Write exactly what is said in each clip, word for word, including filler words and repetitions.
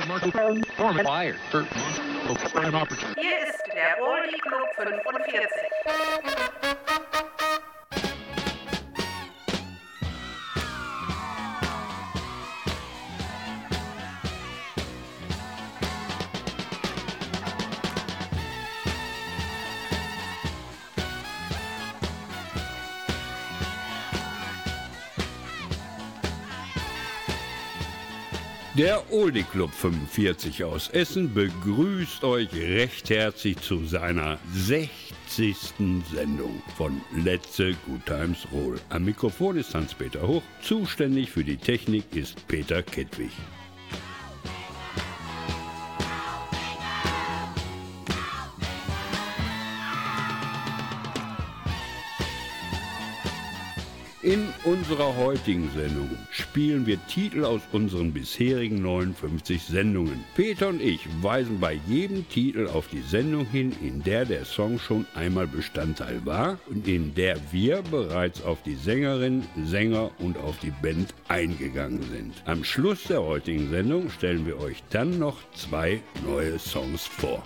Hier ist der Oldie Club fünfundvierzig. Der Oldie Club fünfundvierzig aus Essen begrüßt euch recht herzlich zu seiner sechzigsten Sendung von Let's Good Times Roll. Am Mikrofon ist Hans-Peter Hoch, zuständig für die Technik ist Peter Kettwig. In unserer heutigen Sendung spielen wir Titel aus unseren bisherigen neunundfünfzig Sendungen. Peter und ich weisen bei jedem Titel auf die Sendung hin, in der der Song schon einmal Bestandteil war und in der wir bereits auf die Sängerin, Sänger und auf die Band eingegangen sind. Am Schluss der heutigen Sendung stellen wir euch dann noch zwei neue Songs vor.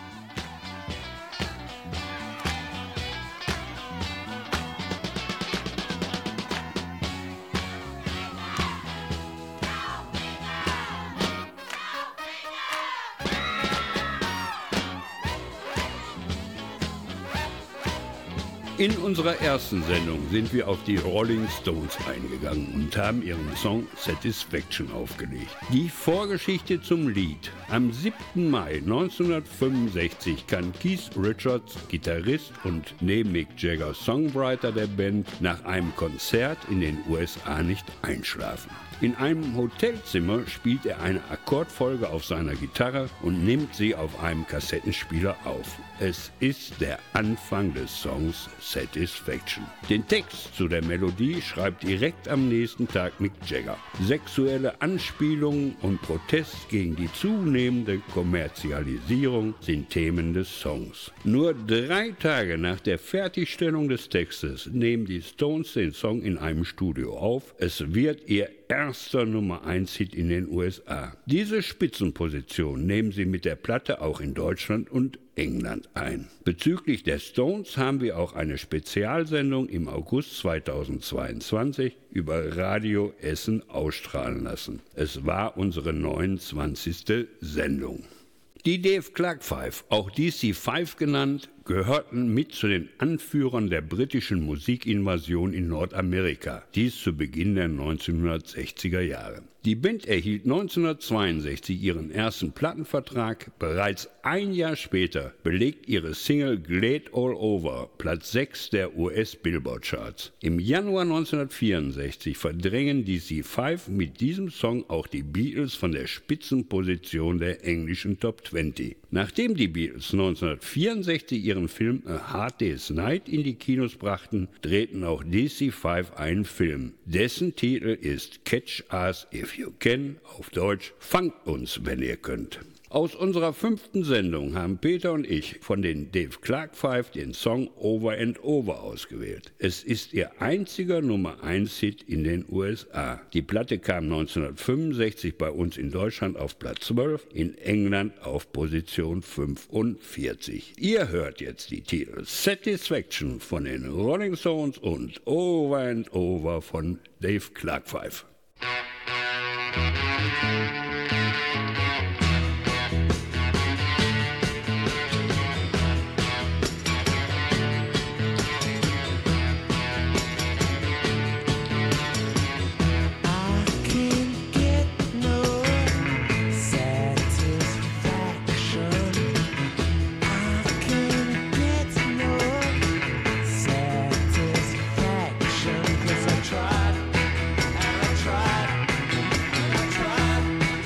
In unserer ersten Sendung sind wir auf die Rolling Stones eingegangen und haben ihren Song Satisfaction aufgelegt. Die Vorgeschichte zum Lied. Am siebten Mai neunzehnhundertfünfundsechzig kann Keith Richards, Gitarrist und neben Mick Jagger Songwriter der Band, nach einem Konzert in den U S A nicht einschlafen. In einem Hotelzimmer spielt er eine Akkordfolge auf seiner Gitarre und nimmt sie auf einem Kassettenspieler auf. Es ist der Anfang des Songs Satisfaction. Den Text zu der Melodie schreibt direkt am nächsten Tag Mick Jagger. Sexuelle Anspielungen und Protest gegen die zunehmende Kommerzialisierung sind Themen des Songs. Nur drei Tage nach der Fertigstellung des Textes nehmen die Stones den Song in einem Studio auf. Es wird ihr erster Nummer eins Hit in den U S A. Diese Spitzenposition nehmen sie mit der Platte auch in Deutschland und England ein. Bezüglich der Stones haben wir auch eine Spezialsendung im August zweitausendzweiundzwanzig über Radio Essen ausstrahlen lassen. Es war unsere neunundzwanzigste Sendung. Die Dave Clark Five, auch D C Five genannt, gehörten mit zu den Anführern der britischen Musikinvasion in Nordamerika, dies zu Beginn der neunzehnhundertsechziger Jahre. Die Band erhielt neunzehnhundertzweiundsechzig ihren ersten Plattenvertrag, bereits ein Jahr später belegt ihre Single Glad All Over Platz sechs der U S-Billboard-Charts. Im Januar neunzehnhundertvierundsechzig verdrängen D C Five mit diesem Song auch die Beatles von der Spitzenposition der englischen Top zwanzig. Nachdem die Beatles neunzehnhundertvierundsechzig ihren Film A Hard Day's Night in die Kinos brachten, drehten auch D C Five einen Film. Dessen Titel ist Catch Us If You Can, auf Deutsch Fangt uns, wenn ihr könnt. Aus unserer fünften Sendung haben Peter und ich von den Dave Clark Five den Song Over and Over ausgewählt. Es ist ihr einziger Nummer eins Hit in den U S A. Die Platte kam neunzehnhundertfünfundsechzig bei uns in Deutschland auf Platz zwölf, in England auf Position fünfundvierzig. Ihr hört jetzt die Titel Satisfaction von den Rolling Stones und Over and Over von Dave Clark Five. Tried, and I tried, and I tried.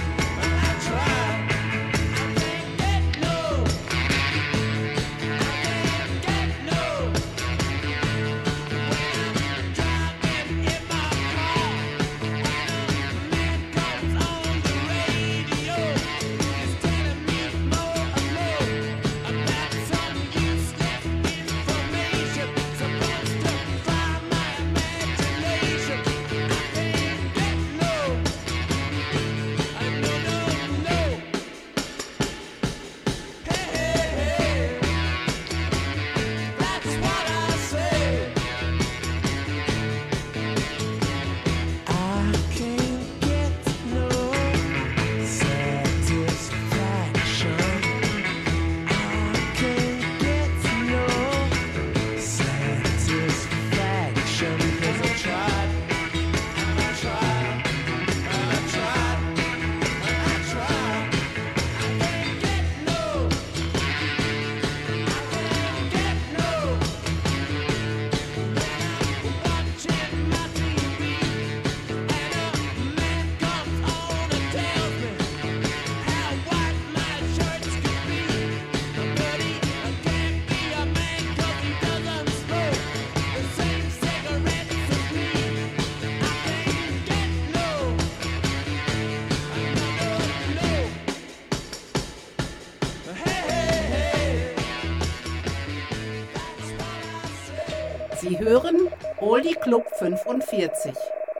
Sie hören Oldie Club fünfundvierzig.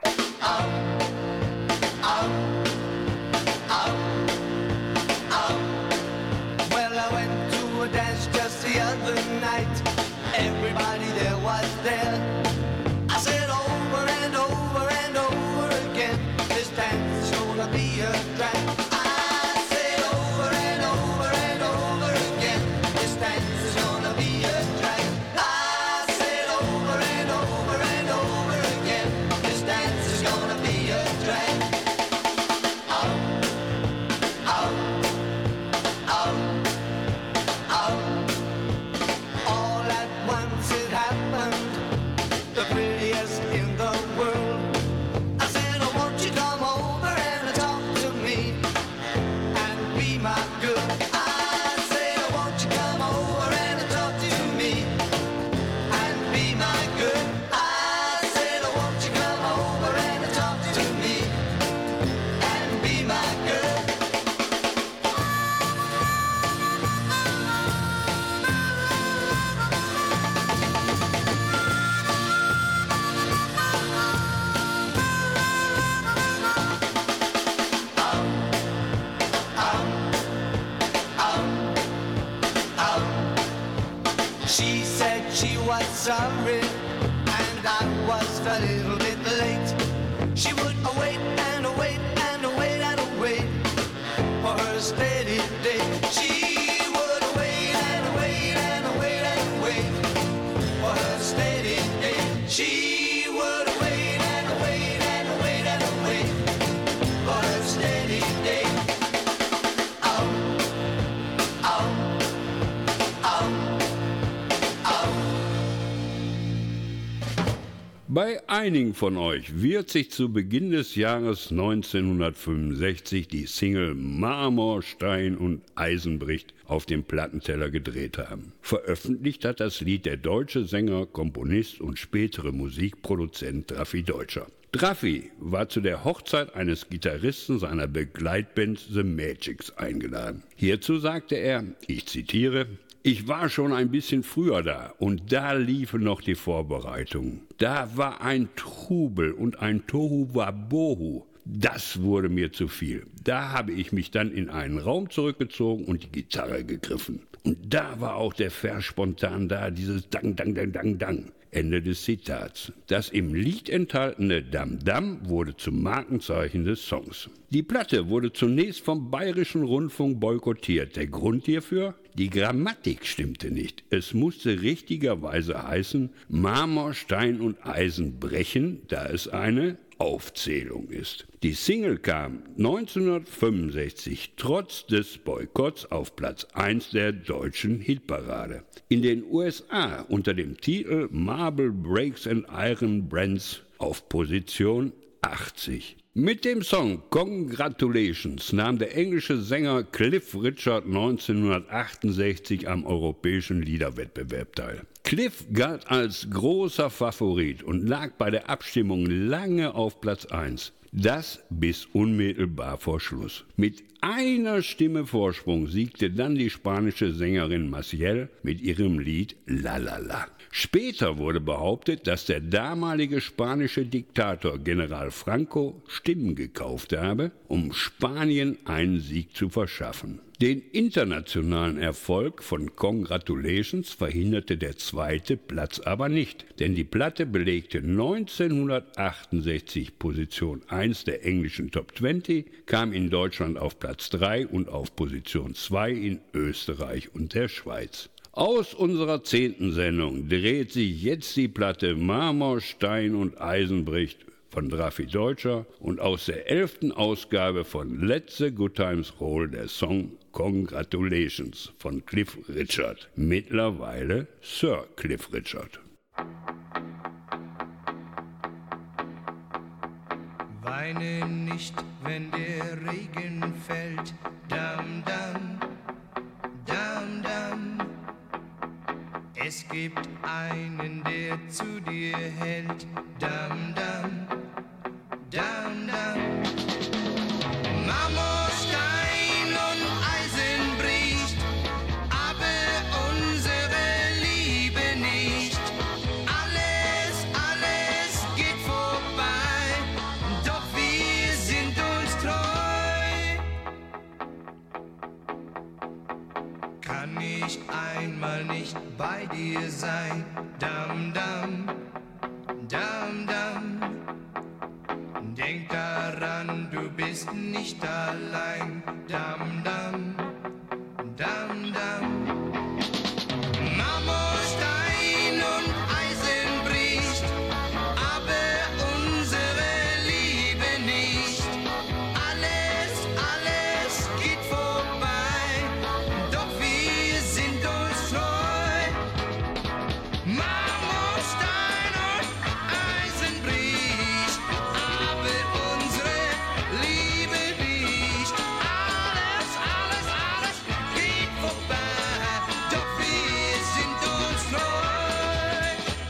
Well, I went to a dance just the other night. Everybody there was there. I said over and over and over again, this dance is gonna be a drag. I said over and over and over again, this dance is gonna be a drag. I said over and over and over again, this dance is gonna be a drag. Out, out, out, out. All at once it happened, the prettiest in the world. I said, oh, won't you come over and talk to me and be my girl? I said, oh, won't you come over and talk to me and be my girl? I said, oh, won't you come over and talk to me and be my girl? She said she was sorry, and I was a little bit late. She would await and await and await and await for her steady day. She would await and await and await and wait for her steady day. She would await and await and await and wait for her steady day. Out, out, out. Bei einigen von euch wird sich zu Beginn des Jahres neunzehnhundertfünfundsechzig die Single Marmor, Stein und Eisen bricht auf dem Plattenteller gedreht haben. Veröffentlicht hat das Lied der deutsche Sänger, Komponist und spätere Musikproduzent Drafi Deutscher. Drafi war zu der Hochzeit eines Gitarristen seiner Begleitband The Magics eingeladen. Hierzu sagte er, ich zitiere: Ich war schon ein bisschen früher da und da liefen noch die Vorbereitungen. Da war ein Trubel und ein Tohuwabohu. Das wurde mir zu viel. Da habe ich mich dann in einen Raum zurückgezogen und die Gitarre gegriffen. Und da war auch der Vers spontan da, dieses Dang, Dang, Dang, Dang, Dang. Ende des Zitats. Das im Lied enthaltene Dam Dam wurde zum Markenzeichen des Songs. Die Platte wurde zunächst vom Bayerischen Rundfunk boykottiert. Der Grund hierfür? Die Grammatik stimmte nicht. Es musste richtigerweise heißen Marmor, Stein und Eisen brechen, da es eine Aufzählung ist. Die Single kam neunzehnhundertfünfundsechzig trotz des Boykotts auf Platz eins der deutschen Hitparade. In den U S A unter dem Titel Marble Breaks and Iron Brands auf Position achtzig. Mit dem Song Congratulations nahm der englische Sänger Cliff Richard neunzehnhundertachtundsechzig am Europäischen Liederwettbewerb teil. Cliff galt als großer Favorit und lag bei der Abstimmung lange auf Platz eins. Das bis unmittelbar vor Schluss. Mit einer Stimme Vorsprung siegte dann die spanische Sängerin Maciel mit ihrem Lied La La La. Später wurde behauptet, dass der damalige spanische Diktator General Franco Stimmen gekauft habe, um Spanien einen Sieg zu verschaffen. Den internationalen Erfolg von Congratulations verhinderte der zweite Platz aber nicht, denn die Platte belegte neunzehnhundertachtundsechzig Position eins der englischen Top zwanzig, kam in Deutschland auf Platz drei und auf Position zwei in Österreich und der Schweiz. Aus unserer zehnten Sendung dreht sich jetzt die Platte Marmor, Stein und Eisen bricht von Drafi Deutscher und aus der elften Ausgabe von Let the Good Times Roll der Song Congratulations von Cliff Richard, mittlerweile Sir Cliff Richard. Weine nicht, wenn der Regen fällt, dam, dam, dam, dam. Es gibt einen, der zu dir hält, dam, dam, dam, dam. Marmor, Stein und Eisen bricht, aber unsere Liebe nicht. Alle kann ich einmal nicht bei dir sein. Dam, dam, dam, dam. Denk daran, du bist nicht allein. Dam, dam, dam, dam. Marmorstein und Eisen bricht, aber unsere Liebe nicht. Alles, alles geht vorbei, doch wir sind uns treu. Marmorstein und Eisen bricht, aber unsere Liebe nicht. Alles, alles, alles geht vorbei, doch wir sind uns treu.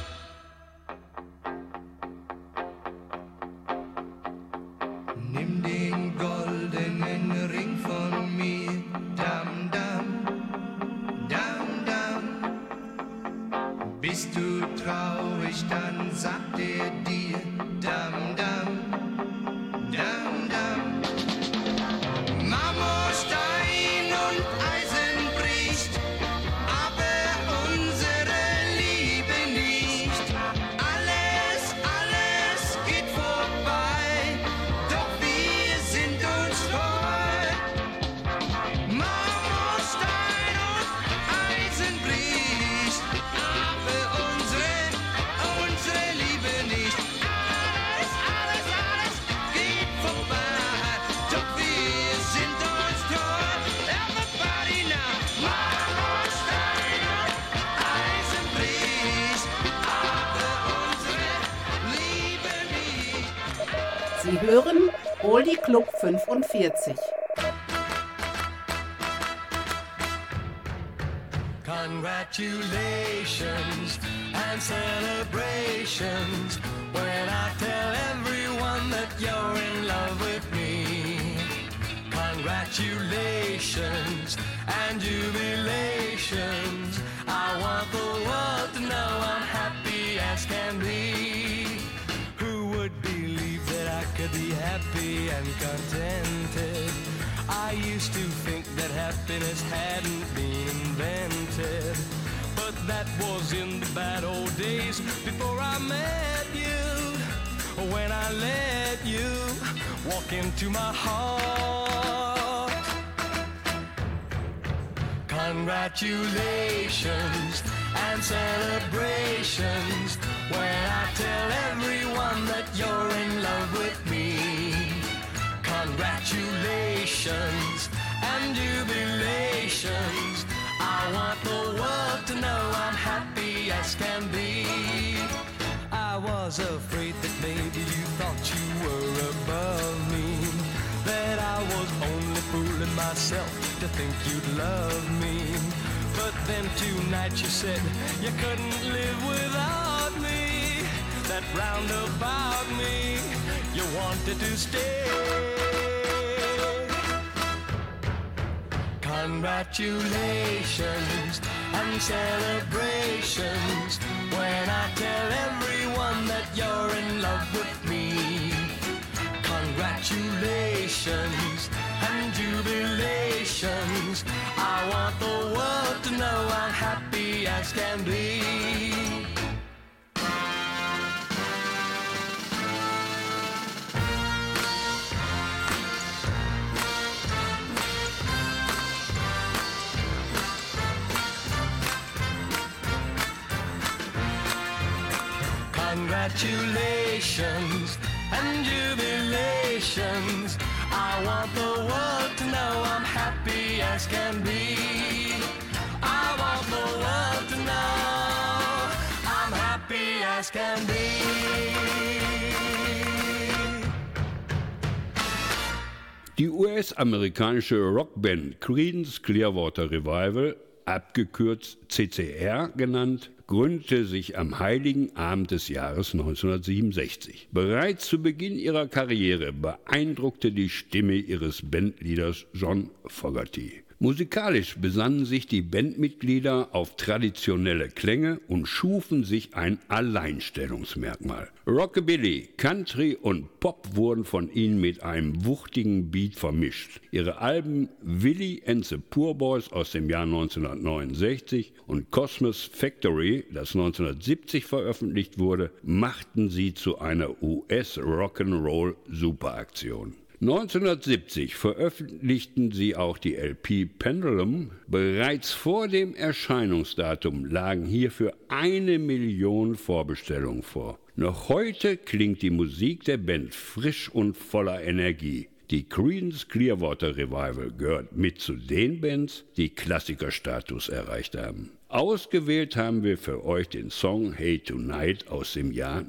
Nimm den goldenen Ring von mir, dam, dam, dam, dam. Bist du traurig, dann sagt er dir, dam, dam, dam, dam. Marmorstein und Eisen bricht, aber unsere Liebe nicht. Alles, alles geht vorbei, doch wir sind uns treu. Marmorstein und Eisen bricht, aber unsere, unsere Liebe nicht. Alles, alles, alles geht vorbei, doch wir sind uns treu. Everybody now. Marmorstein und Eisen bricht, aber unsere Liebe nicht. Sie hören Oldie Club fünfundvierzig. Congratulations and celebrations when I tell everyone that you're in love with me. Congratulations and jubilations. I want the world to know I'm happy as can be. Who would believe that I could be happy and contented? I used to think that happiness hadn't been invented, but that was in the bad old days before I met you. When I let you walk into my heart. Congratulations and celebrations when I tell everyone that you're in love with me. Congratulations and jubilations. I want the world to know I'm happy as can be. I was afraid that maybe you thought you were above me, that I was only fooling myself to think you'd love me. But then tonight you said you couldn't live without me, that round about me you wanted to stay. Congratulations and celebrations when I tell everyone that you're in love with me. Congratulations and jubilations. I want the world to know I'm happy as can be. Congratulations and jubilations. I want the world to know I'm happy as can be. I want the world to know I'm happy as can be. Die U S-amerikanische Rockband Creedence Clearwater Revival, abgekürzt C C R genannt, gründete sich am Heiligen Abend des Jahres neunzehnhundertsiebenundsechzig. Bereits zu Beginn ihrer Karriere beeindruckte die Stimme ihres Bandleaders John Fogerty. Musikalisch besannen sich die Bandmitglieder auf traditionelle Klänge und schufen sich ein Alleinstellungsmerkmal. Rockabilly, Country und Pop wurden von ihnen mit einem wuchtigen Beat vermischt. Ihre Alben Willie and the Poor Boys aus dem Jahr neunzehnhundertneunundsechzig und Cosmos Factory, das neunzehnhundertsiebzig veröffentlicht wurde, machten sie zu einer U S-Rock'n'Roll-Superaktion. neunzehnhundertsiebzig veröffentlichten sie auch die L P Pendulum. Bereits vor dem Erscheinungsdatum lagen hierfür eine Million Vorbestellungen vor. Noch heute klingt die Musik der Band frisch und voller Energie. Die Creedence Clearwater Revival gehört mit zu den Bands, die Klassikerstatus erreicht haben. Ausgewählt haben wir für euch den Song Hey Tonight aus dem Jahr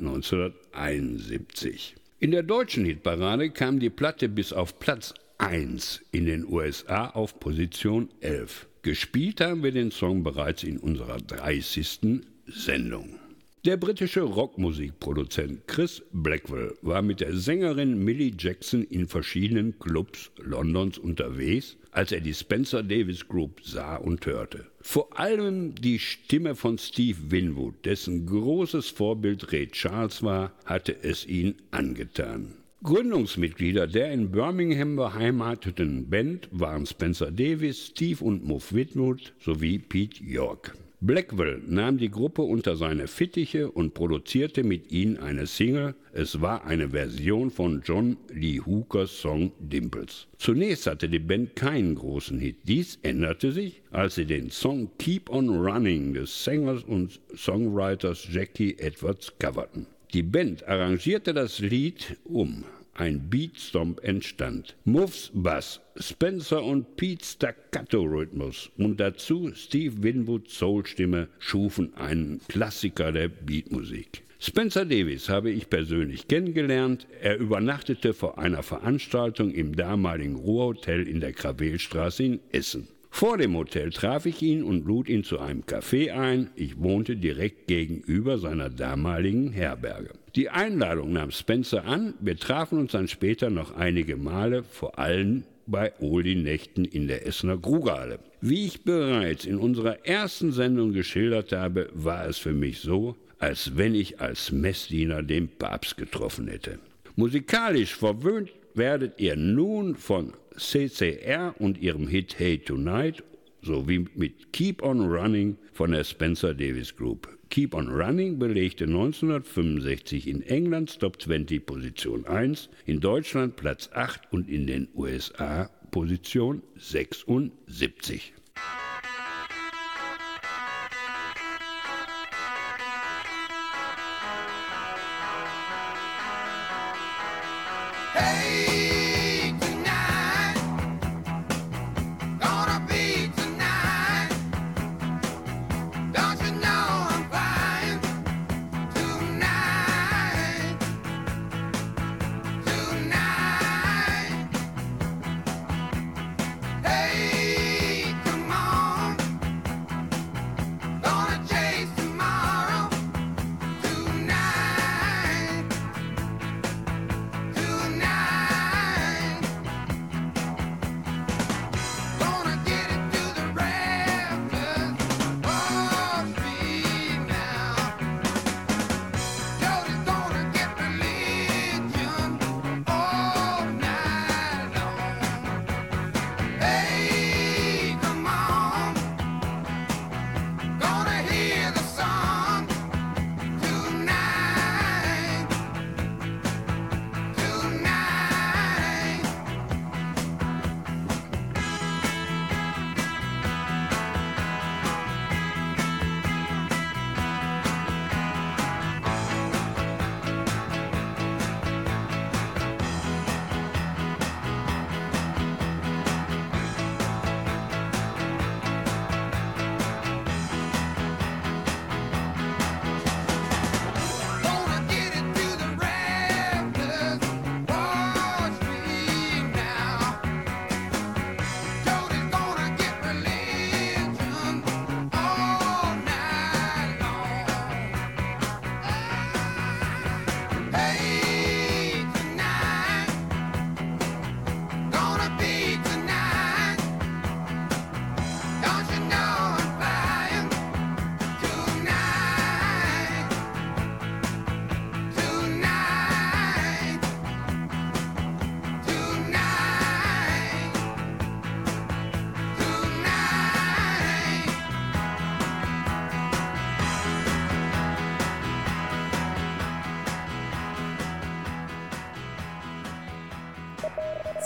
neunzehnhunderteinundsiebzig. In der deutschen Hitparade kam die Platte bis auf Platz eins, in den U S A auf Position elf. Gespielt haben wir den Song bereits in unserer dreißigsten Sendung. Der britische Rockmusikproduzent Chris Blackwell war mit der Sängerin Millie Jackson in verschiedenen Clubs Londons unterwegs, als er die Spencer Davis Group sah und hörte. Vor allem die Stimme von Steve Winwood, dessen großes Vorbild Ray Charles war, hatte es ihn angetan. Gründungsmitglieder der in Birmingham beheimateten Band waren Spencer Davis, Steve und Muff Winwood sowie Pete York. Blackwell nahm die Gruppe unter seine Fittiche und produzierte mit ihnen eine Single. Es war eine Version von John Lee Hookers Song Dimples. Zunächst hatte die Band keinen großen Hit. Dies änderte sich, als sie den Song Keep on Running des Sängers und Songwriters Jackie Edwards coverten. Die Band arrangierte das Lied um. Ein Beatstomp entstand. Muffs Bass, Spencer und Pete's Staccato-Rhythmus und dazu Steve Winwoods Soulstimme schufen einen Klassiker der Beatmusik. Spencer Davis habe ich persönlich kennengelernt. Er übernachtete vor einer Veranstaltung im damaligen Ruhrhotel in der Krawelstraße in Essen. Vor dem Hotel traf ich ihn und lud ihn zu einem Café ein. Ich wohnte direkt gegenüber seiner damaligen Herberge. Die Einladung nahm Spencer an. Wir trafen uns dann später noch einige Male, vor allem bei Oldie-Nächten in der Essener Grugerhalle. Wie ich bereits in unserer ersten Sendung geschildert habe, war es für mich so, als wenn ich als Messdiener den Papst getroffen hätte. Musikalisch verwöhnt werdet ihr nun von C C R und ihrem Hit Hey Tonight sowie mit Keep on Running von der Spencer Davis Group. Keep on Running belegte neunzehnhundertfünfundsechzig in Englands Top zwanzig Position eins, in Deutschland Platz acht und in den U S A Position sechsundsiebzig. Hey, tonight, gonna be tonight. Don't you know I'm flying tonight, tonight. Hey, come on, gonna chase tomorrow tonight, tonight. Gonna get it to the rafters, oh, speed now. Jody's gonna get religion all night long. Hey, come on, gonna hear the song tonight, tonight.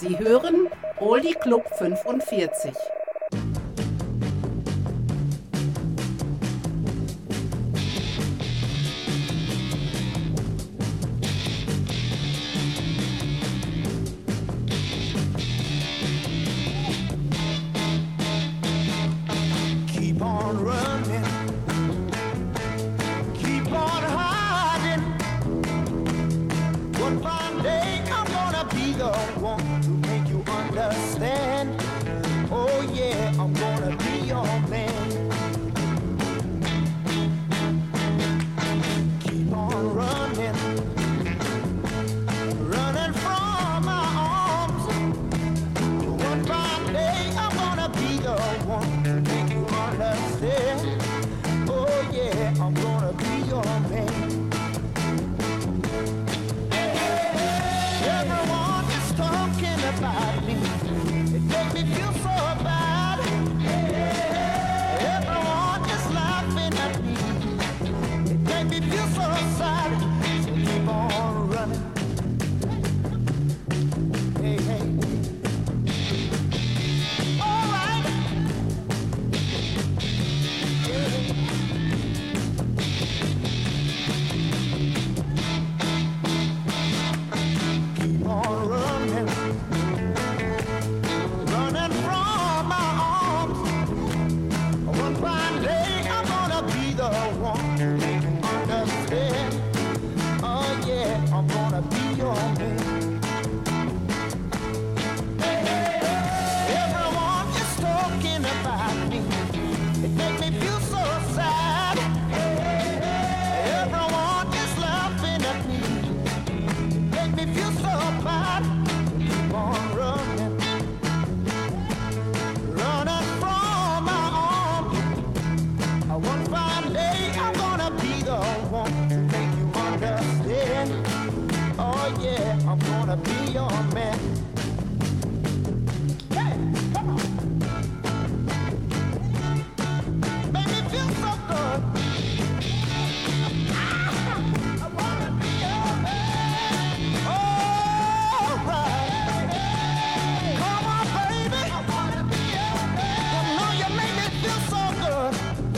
Sie hören Oldie Club fünfundvierzig. Keep on running, keep on hiding. One fine day I'm gonna be the one to make you understand. Oh yeah, I'm gonna be your man. Keep on running, running from my arms. One fine day I'm gonna be the one to make you understand. Oh yeah, I'm gonna be your man. Everyone is talking about me. It makes me feel so bad. Everyone is laughing at me. It makes me feel so sad. So keep on running. Hey, hey. All right. Yeah. Keep on running, running from my arms. One fine day I'm gonna be the one to make you understand. Oh yeah, I'm gonna be your man. Everyone is talking about me. It makes me feel so sad. Everyone is laughing at me. Make me feel so bad. Keep on running, running from my arms. One fine day I'm gonna be the one to make you understand. Oh yeah, I'm gonna be your man. Hey, come on. Make me feel so good. I wanna be your man. All right. Come on, baby. I wanna be your man. You know you make me feel so good.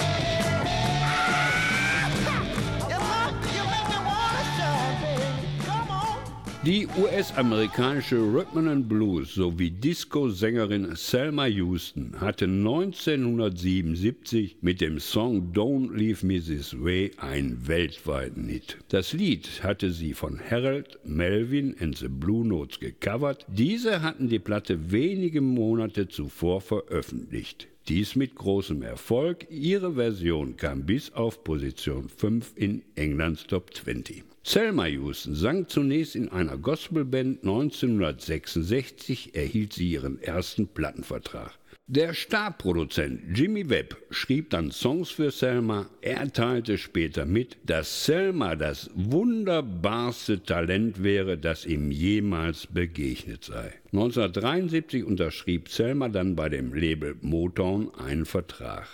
You know, you make me wanna shine, baby. Come on. Die U S-amerikanische Rhythm and Blues sowie Disco-Sängerin Selma Houston hatte neunzehnhundertsiebenundsiebzig mit dem Song Don't Leave Me This Way einen weltweiten Hit. Das Lied hatte sie von Harold Melvin and the Blue Notes gecovert. Diese hatten die Platte wenige Monate zuvor veröffentlicht. Dies mit großem Erfolg. Ihre Version kam bis auf Position fünf in Englands Top zwanzig. Selma Houston sang zunächst in einer Gospelband. neunzehnhundertsechsundsechzig erhielt sie ihren ersten Plattenvertrag. Der Starproduzent Jimmy Webb schrieb dann Songs für Selma. Er teilte später mit, dass Selma das wunderbarste Talent wäre, das ihm jemals begegnet sei. neunzehnhundertdreiundsiebzig unterschrieb Selma dann bei dem Label Motown einen Vertrag.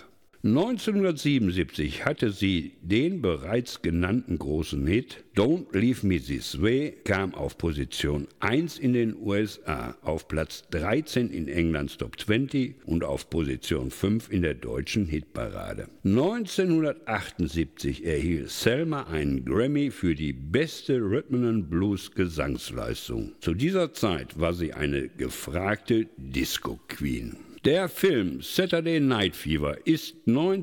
neunzehnhundertsiebenundsiebzig hatte sie den bereits genannten großen Hit Don't Leave Me This Way, kam auf Position eins in den U S A, auf Platz dreizehn in Englands Top zwanzig und auf Position fünf in der deutschen Hitparade. neunzehnhundertachtundsiebzig erhielt Selma einen Grammy für die beste Rhythm and Blues Gesangsleistung. Zu dieser Zeit war sie eine gefragte Disco-Queen. Der Film Saturday Night Fever ist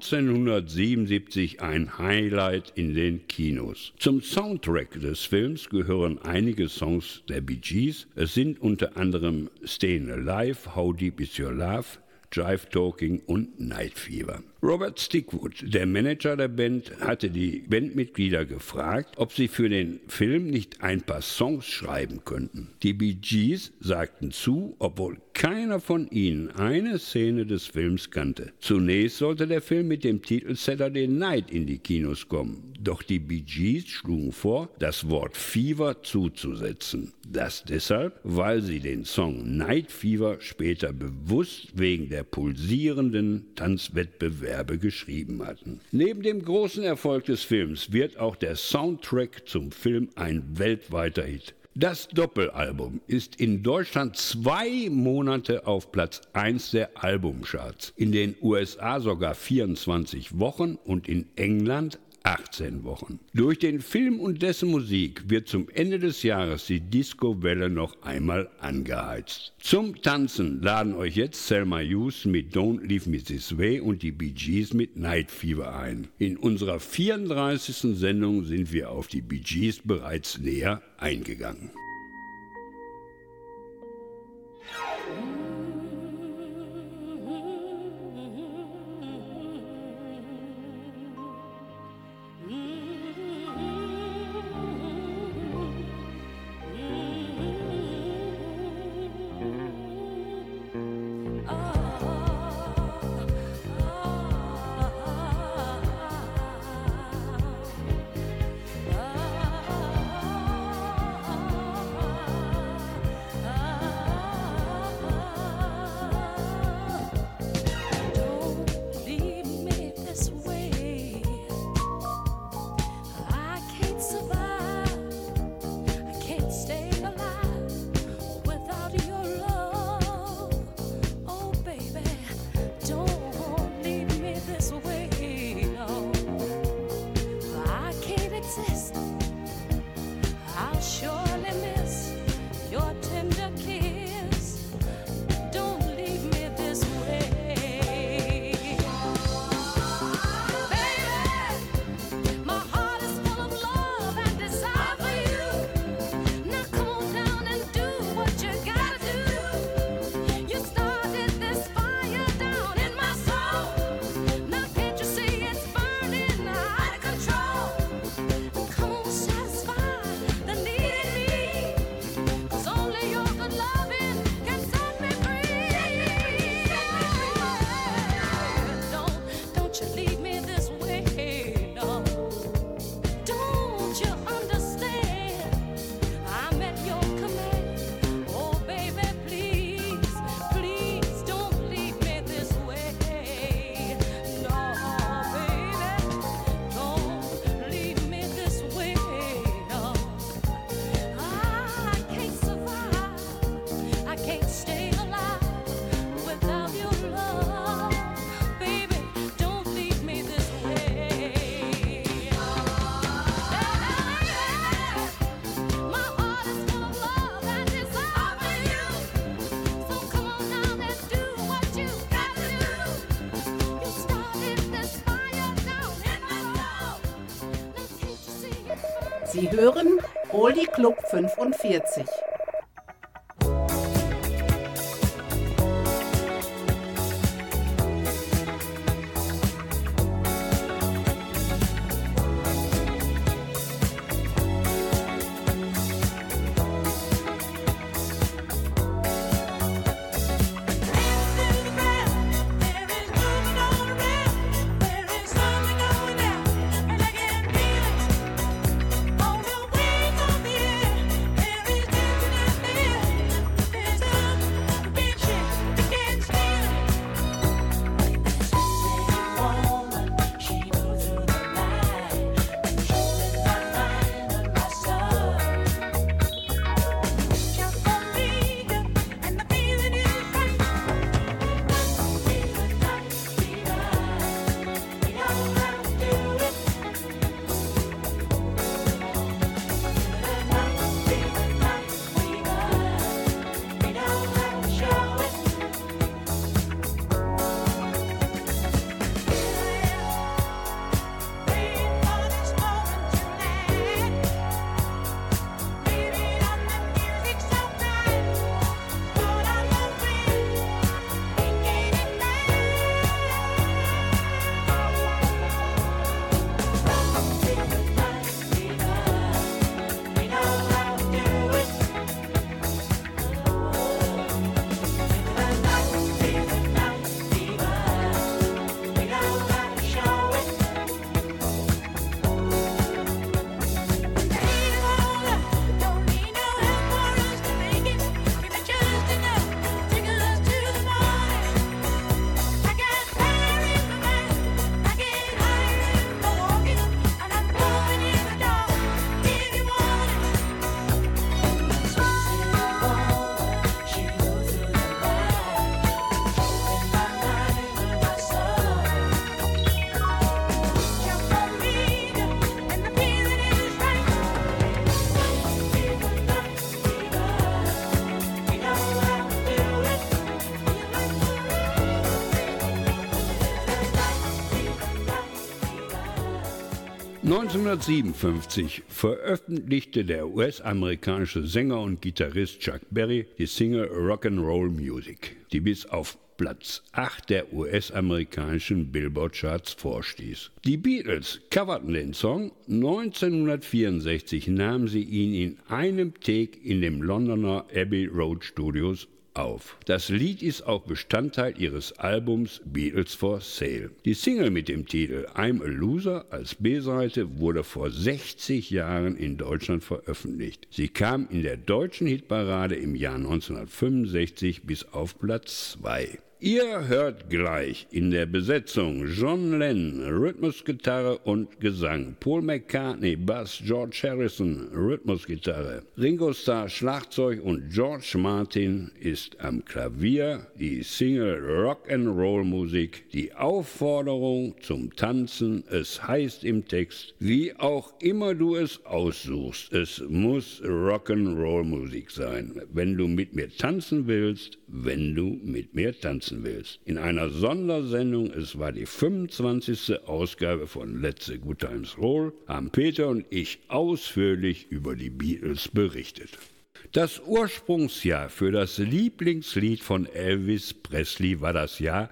neunzehnhundertsiebenundsiebzig ein Highlight in den Kinos. Zum Soundtrack des Films gehören einige Songs der Bee Gees. Es sind unter anderem Stayin' Alive, How Deep Is Your Love, Jive Talking und Night Fever. Robert Stickwood, der Manager der Band, hatte die Bandmitglieder gefragt, ob sie für den Film nicht ein paar Songs schreiben könnten. Die Bee Gees sagten zu, obwohl keiner von ihnen eine Szene des Films kannte. Zunächst sollte der Film mit dem Titel Saturday Night in die Kinos kommen, doch die Bee Gees schlugen vor, das Wort Fever zuzusetzen. Das deshalb, weil sie den Song Night Fever später bewusst wegen der pulsierenden Tanzwettbewerbe geschrieben hatten. Neben dem großen Erfolg des Films wird auch der Soundtrack zum Film ein weltweiter Hit. Das Doppelalbum ist in Deutschland zwei Monate auf Platz eins der Albumcharts, in den U S A sogar vierundzwanzig Wochen und in England achtzehn Wochen. Durch den Film und dessen Musik wird zum Ende des Jahres die Disco-Welle noch einmal angeheizt. Zum Tanzen laden euch jetzt Selma Hughes mit Don't Leave Me This Way und die Bee Gees mit Night Fever ein. In unserer vierunddreißigsten Sendung sind wir auf die Bee Gees bereits näher eingegangen. Sie hören Oldie Club fünfundvierzig. There is neunzehnhundertsiebenundfünfzig veröffentlichte der U S-amerikanische Sänger und Gitarrist Chuck Berry die Single Rock'n'Roll Music, die bis auf Platz acht der U S-amerikanischen Billboard-Charts vorstieß. Die Beatles coverten den Song. neunzehnhundertvierundsechzig nahmen sie ihn in einem Take in dem Londoner Abbey Road Studios auf. Das Lied ist auch Bestandteil ihres Albums Beatles for Sale. Die Single mit dem Titel I'm a Loser als B-Seite wurde vor sechzig Jahren in Deutschland veröffentlicht. Sie kam in der deutschen Hitparade im Jahr neunzehnhundertfünfundsechzig bis auf Platz zwei. Ihr hört gleich in der Besetzung John Lennon, Rhythmusgitarre und Gesang, Paul McCartney, Bass, George Harrison, Rhythmusgitarre, Ringo Starr, Schlagzeug und George Martin ist am Klavier die Single Rock'n'Roll Musik, die Aufforderung zum Tanzen. Es heißt im Text, wie auch immer du es aussuchst, es muss Rock'n'Roll Musik sein, wenn du mit mir tanzen willst, wenn du mit mir tanzen willst. In einer Sondersendung, es war die fünfundzwanzigste Ausgabe von Let's a Good Times Roll, haben Peter und ich ausführlich über die Beatles berichtet. Das Ursprungsjahr für das Lieblingslied von Elvis Presley war das Jahr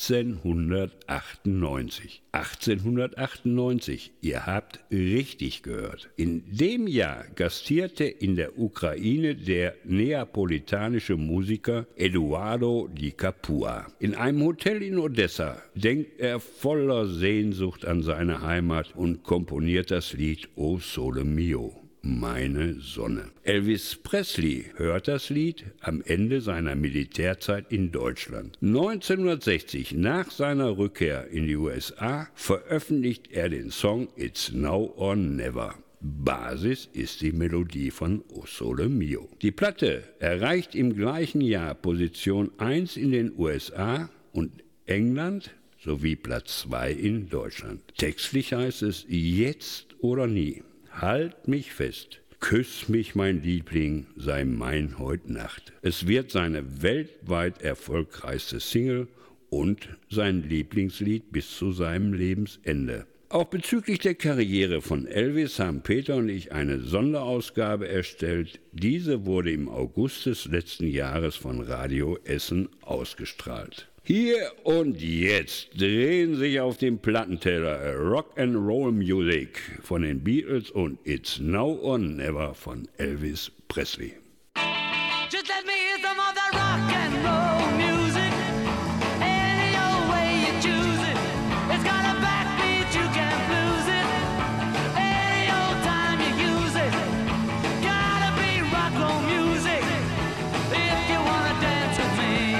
achtzehnhundertachtundneunzig. achtzehnhundertachtundneunzig, ihr habt richtig gehört. In dem Jahr gastierte in der Ukraine der neapolitanische Musiker Eduardo Di Capua. In einem Hotel in Odessa denkt er voller Sehnsucht an seine Heimat und komponiert das Lied O Sole Mio. Meine Sonne. Elvis Presley hört das Lied am Ende seiner Militärzeit in Deutschland. neunzehnhundertsechzig, nach seiner Rückkehr in die U S A, veröffentlicht er den Song It's Now or Never. Basis ist die Melodie von O Sole Mio. Die Platte erreicht im gleichen Jahr Position eins in den U S A und England sowie Platz zwei in Deutschland. Textlich heißt es jetzt oder nie. Halt mich fest, küss mich mein Liebling, sei mein heut Nacht. Es wird seine weltweit erfolgreichste Single und sein Lieblingslied bis zu seinem Lebensende. Auch bezüglich der Karriere von Elvis haben Peter und ich eine Sonderausgabe erstellt. Diese wurde im August des letzten Jahres von Radio Essen ausgestrahlt. Hier und jetzt drehen sich auf dem Plattenteller Rock'n'Roll Music von den Beatles und It's Now or Never von Elvis Presley. Just let me hear some of that rock and roll music. Any old way you choose it. It's got a backbeat, you can't lose it. Any old time you use it. Gotta be rock and roll music. If you wanna dance with me.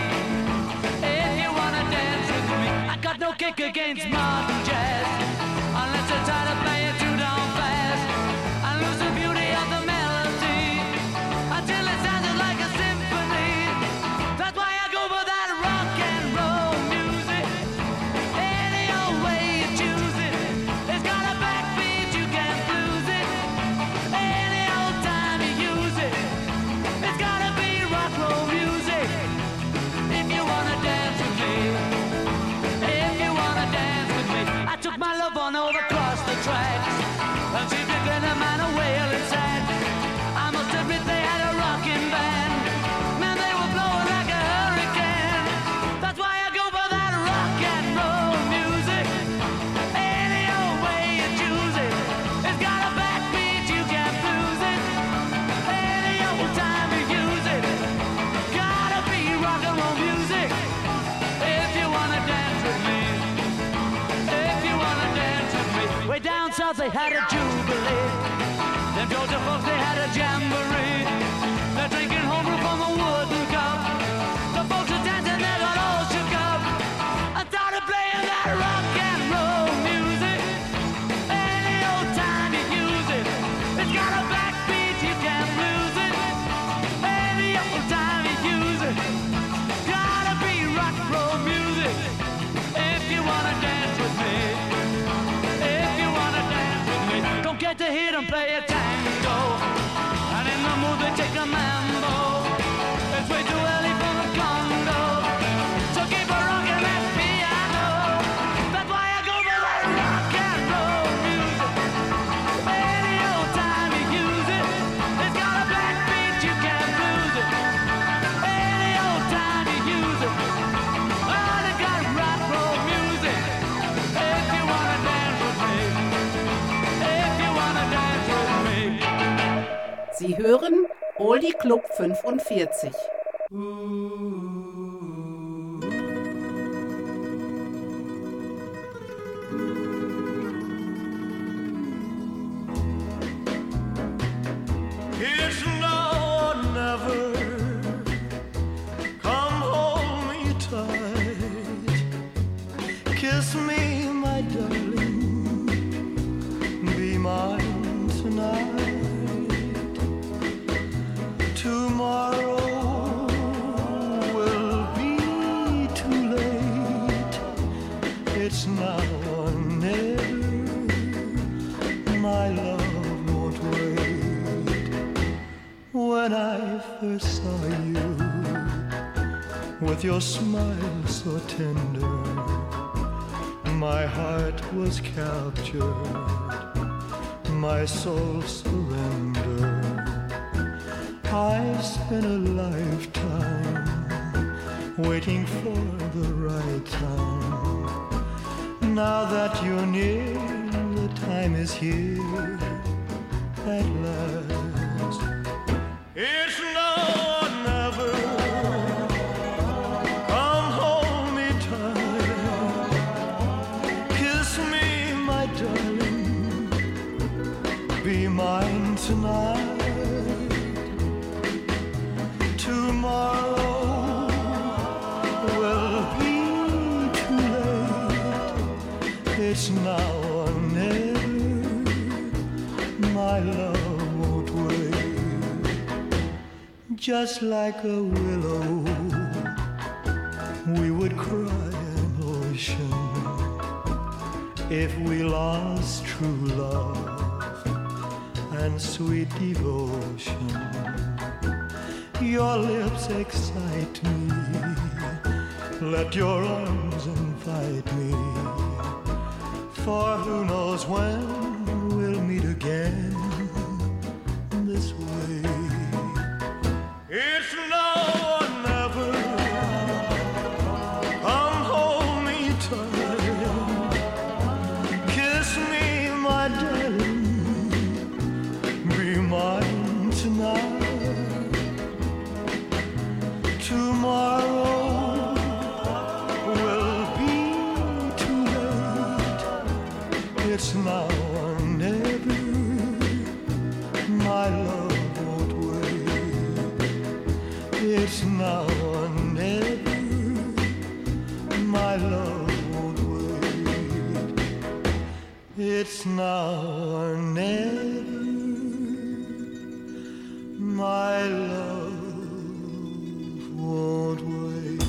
If you wanna dance with me. I got no kick against modern jazz. Unless you try to play it too down fast. I lose the beauty of the melody. Until it sounded like a symphony. That's why I go for that rock and roll music. Any old way you choose it. It's got a backbeat, you can't lose it. Any old time you use it. It's gotta be rock and roll music. If you wanna dance with me. If you wanna dance with me. I took my love on over across the tracks. And she picking a man a wailing sad. I must admit they had a rocking band. Man, they were blowing like a hurricane. That's why I go for that rock and roll music. Any old way you choose it. It's got a backbeat, you can't lose it. Any old time you use it. Gotta be rock and roll music. If you wanna dance with me. If you wanna dance with me. Way down south they had a jubilee. Them Georgia folks, they had a jamboree. They're drinking homebrew from a wooden cup. The folks are dancing, they got all shook up. I started playing that rock and roll music. Any old time you use it. It's got a backbeat, you can't lose it. Any old time you use it. Gotta be rock and roll music. If you wanna dance with me. If you wanna dance with me. Don't get to hear them play a tango. And in the mood they take a mambo. It's way too early for the Congo. So keep a rockin' that piano. That's why I go for that rock and roll music. hören Oldie Club fünfundvierzig. It's now or never. Come hold me tight. Kiss me, my darling. Be mine tonight. Tomorrow will be too late. It's now or never. My love won't wait. When I first saw you, with your smile so tender, my heart was captured, my soul surrendered. I spent a lifetime waiting for the right time. Now that you're near, the time is here at last. It's now or never. Come hold me tight. Kiss me, my darling. Be mine tonight. Tomorrow will be too late. It's now or never. My love won't wait. Just like a willow, we would cry an ocean if we lost true love and sweet devotion. Your lips excite me. Let your arms invite me. For who knows when we'll meet again this way. It's now or never. Come hold me tight. Kiss me, my darling. Be mine tonight. Tomorrow will be too late. It's now or never. My love won't wait. It's now or never. My love won't wait. It's now or never. My love won't wait.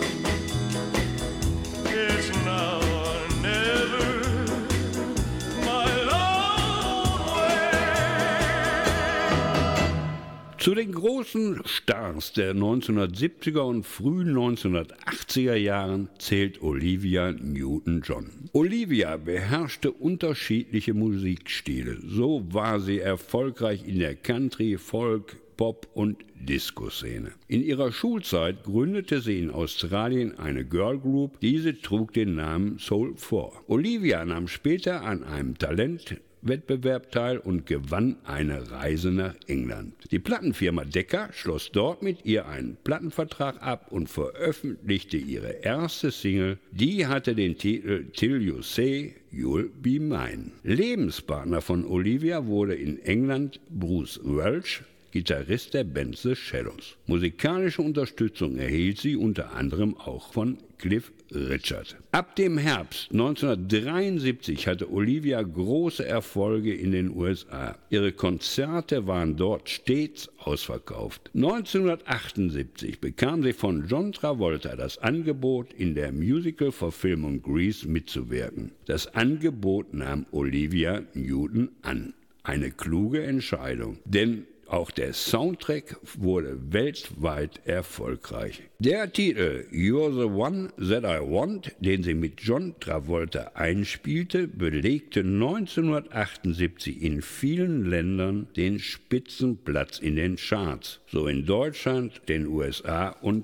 It's now or never. My love won't wait. Zu den großen Stars der neunzehnhundertsiebziger und frühen neunzehnhundertachtziger Jahren zählt Olivia Newton-John. Olivia beherrschte unterschiedliche Musikstile. So war sie erfolgreich in der Country, Folk, Pop- und Disco-Szene. In ihrer Schulzeit gründete sie in Australien eine Girlgroup. Diese trug den Namen Soul four. Olivia nahm später an einem Talentwettbewerb teil und gewann eine Reise nach England. Die Plattenfirma Decca schloss dort mit ihr einen Plattenvertrag ab und veröffentlichte ihre erste Single. Die hatte den Titel Till You Say You'll Be Mine. Lebenspartner von Olivia wurde in England Bruce Welch, Gitarrist der Band The Shadows. Musikalische Unterstützung erhielt sie unter anderem auch von Cliff Richard. Ab dem Herbst neunzehnhundertdreiundsiebzig hatte Olivia große Erfolge in den U S A. Ihre Konzerte waren dort stets ausverkauft. neunzehnhundertachtundsiebzig bekam sie von John Travolta das Angebot, in der Musical-Verfilmung Grease mitzuwirken. Das Angebot nahm Olivia Newton an. Eine kluge Entscheidung, denn auch der Soundtrack wurde weltweit erfolgreich. Der Titel You're the One That I Want, den sie mit John Travolta einspielte, belegte neunzehnhundertachtundsiebzig in vielen Ländern den Spitzenplatz in den Charts, so in Deutschland, den U S A und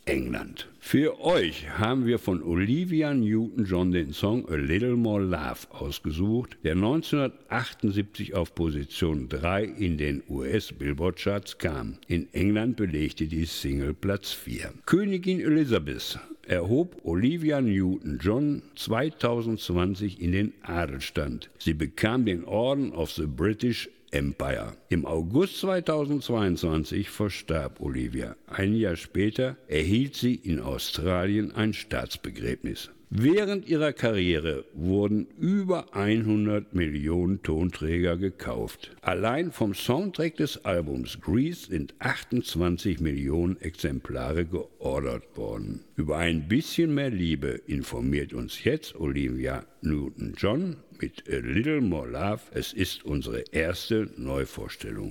England. Für euch haben wir von Olivia Newton-John den Song A Little More Love ausgesucht, der neunzehnhundertachtundsiebzig auf Position drei in den U S-Billboard-Charts kam. In England belegte die Single Platz vier. Königin Elizabeth erhob Olivia Newton-John zweitausendzwanzig in den Adelstand. Sie bekam den Orden of the British Empire. Im August zweitausendzweiundzwanzig verstarb Olivia. Ein Jahr später erhielt sie in Australien ein Staatsbegräbnis. Während ihrer Karriere wurden über hundert Millionen Tonträger gekauft. Allein vom Soundtrack des Albums Grease sind achtundzwanzig Millionen Exemplare geordert worden. Über ein bisschen mehr Liebe informiert uns jetzt Olivia Newton-John mit A Little More Love. Es ist unsere erste Neuvorstellung.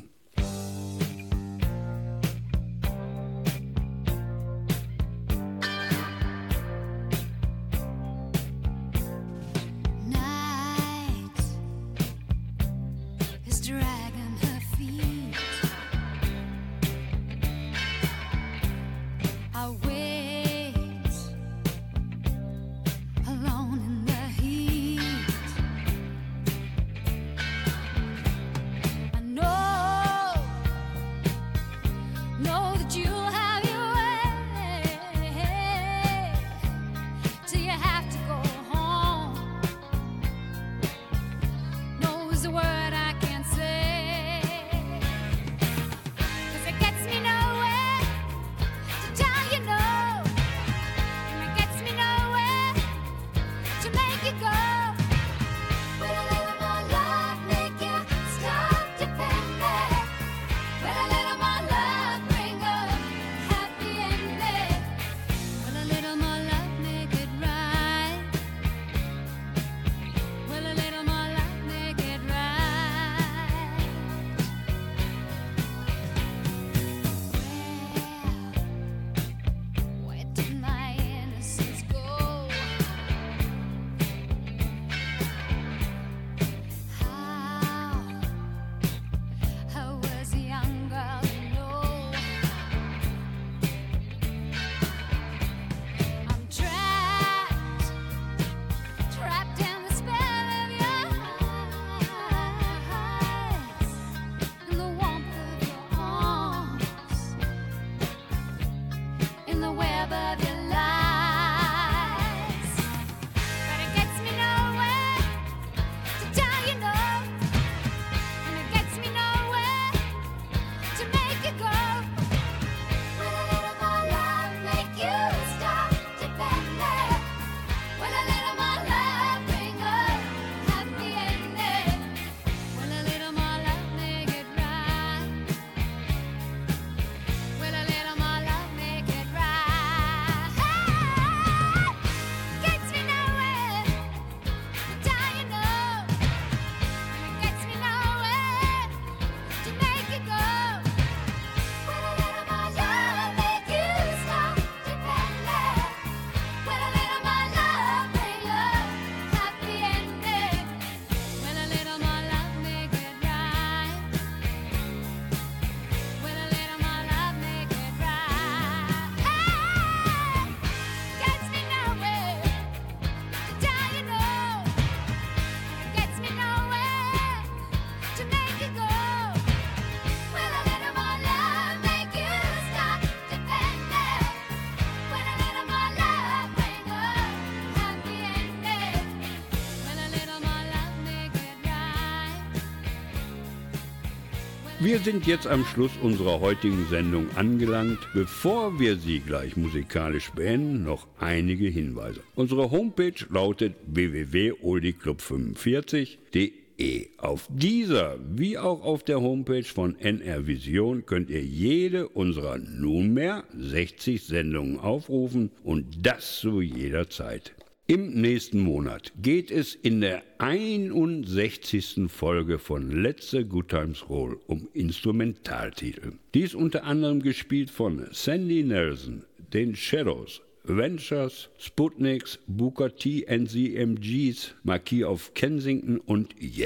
Wir sind jetzt am Schluss unserer heutigen Sendung angelangt. Bevor wir sie gleich musikalisch beenden, noch einige Hinweise. Unsere Homepage lautet w w w punkt oldiclub fünfundvierzig punkt de. Auf dieser wie auch auf der Homepage von N R Vision könnt ihr jede unserer nunmehr sechzig Sendungen aufrufen und das zu jeder Zeit. Im nächsten Monat geht es in der einundsechzigsten Folge von Let the Good Times Roll um Instrumentaltitel. Dies unter anderem gespielt von Sandy Nelson, den Shadows, Ventures, Sputniks, Booker T and the M Gs, Marquis of Kensington und Yellow.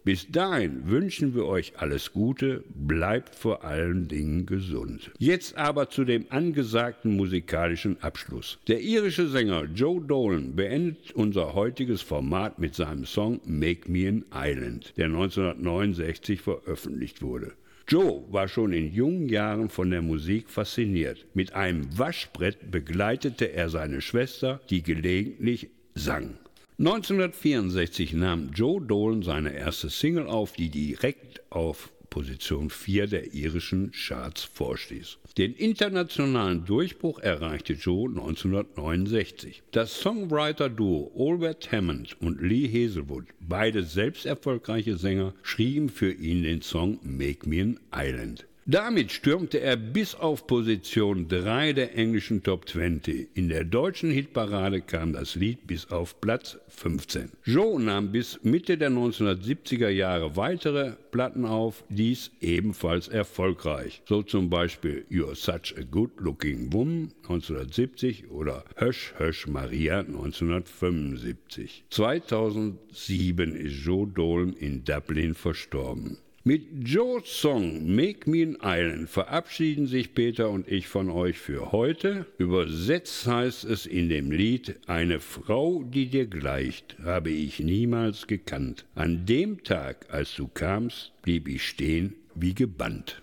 Bis dahin wünschen wir euch alles Gute, bleibt vor allen Dingen gesund. Jetzt aber zu dem angesagten musikalischen Abschluss. Der irische Sänger Joe Dolan beendet unser heutiges Format mit seinem Song Make Me an Island, der neunzehnhundertneunundsechzig veröffentlicht wurde. Joe war schon in jungen Jahren von der Musik fasziniert. Mit einem Waschbrett begleitete er seine Schwester, die gelegentlich sang. neunzehnhundertvierundsechzig nahm Joe Dolan seine erste Single auf, die direkt auf Position vier der irischen Charts vorstieß. Den internationalen Durchbruch erreichte Joe neunzehnhundertneunundsechzig. Das Songwriter-Duo Albert Hammond und Lee Hazelwood, beide selbst erfolgreiche Sänger, schrieben für ihn den Song Make Me an Island. Damit stürmte er bis auf Position drei der englischen Top zwanzig. In der deutschen Hitparade kam das Lied bis auf Platz fünfzehn. Joe nahm bis Mitte der neunzehnhundertsiebziger Jahre weitere Platten auf, dies ebenfalls erfolgreich. So zum Beispiel You're Such a Good Looking Woman neunzehnhundertsiebzig oder Hush Hush Maria neunzehnhundertfünfundsiebzig. zweitausendsieben ist Joe Dolan in Dublin verstorben. Mit Joes Song Make Me an Island verabschieden sich Peter und ich von euch für heute. Übersetzt heißt es in dem Lied: Eine Frau, die dir gleicht, habe ich niemals gekannt. An dem Tag, als du kamst, blieb ich stehen wie gebannt.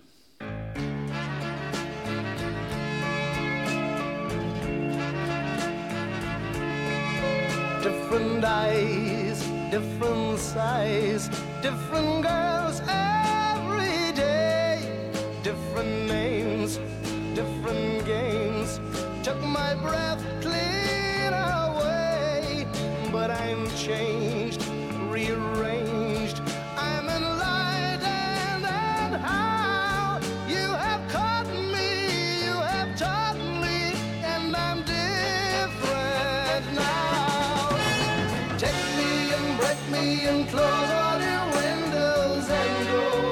Different eyes, different size, different girls every day, different names, different games, took my breath clean away, but I'm changed, rearranged, I'm enlightened, and how you have caught me, you have taught me, and I'm different now. Take me and break me and close all your windows and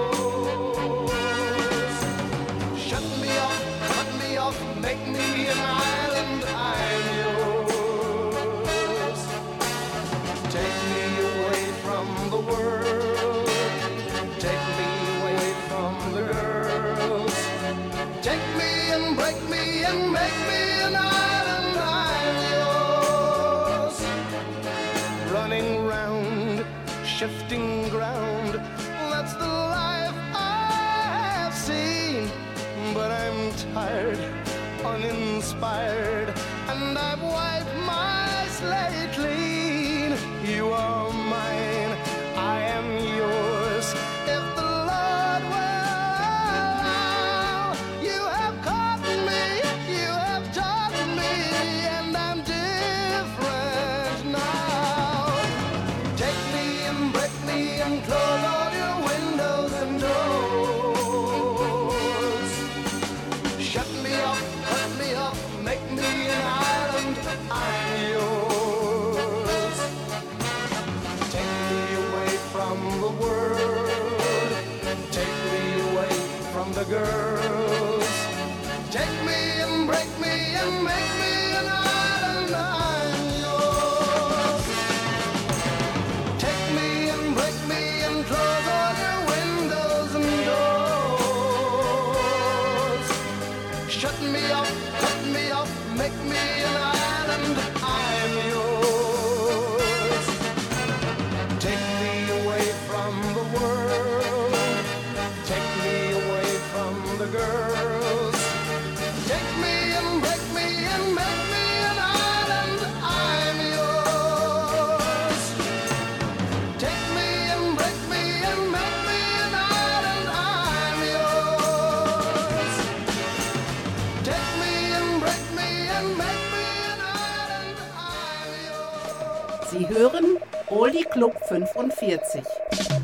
doors. Shut me off, cut me off, make me an island, I'm yours. Take me away from the world, take me away from the girls. Take me and break me and make me an island, I'm yours. Running round, shifting ground, that's the life I have seen. But I'm tired, uninspired, and I've wiped my slate clean. You are mine, I am yours. If the Lord will allow, you have caught me, you have taught me, and I'm different now. Take me and break me and close all your windows and doors. Shut me up, cut me up, make me an island, I'm yours. Take me away from the world, take me away from the girls. Take me and break me and make me an island, I'm yours. Take me and break me and close all your windows and doors. Shut me up, cut me off, make me an island, I'm yours. Take me away from the world, take me away from the girls. Take me and break me and make me an island, I'm yours. Take me and break me and make me an island, I'm yours. Take me and break me and make me an island, I'm yours. Sie hören Oldie Club fünfundvierzig.